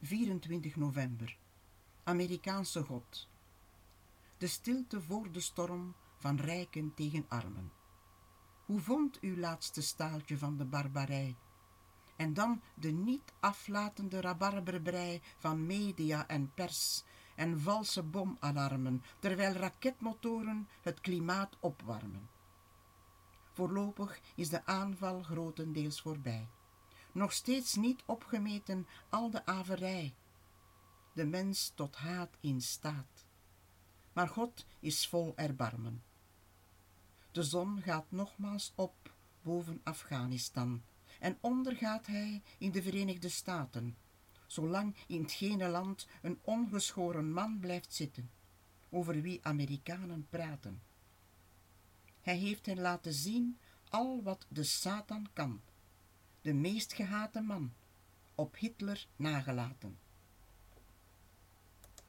24 november. Amerikaanse God. De stilte voor de storm van rijken tegen armen. Hoe vond uw laatste staaltje van de barbarij? En dan de niet aflatende rabarberbrei van media en pers en valse bomalarmen, terwijl raketmotoren het klimaat opwarmen. Voorlopig is de aanval grotendeels voorbij. Nog steeds niet opgemeten al de averij. De mens tot haat in staat. Maar God is vol erbarmen. De zon gaat nogmaals op boven Afghanistan en ondergaat hij in de Verenigde Staten, zolang in het gene land een ongeschoren man blijft zitten, over wie Amerikanen praten. Hij heeft hen laten zien al wat de Satan kan, de meest gehate man, op Hitler nagelaten.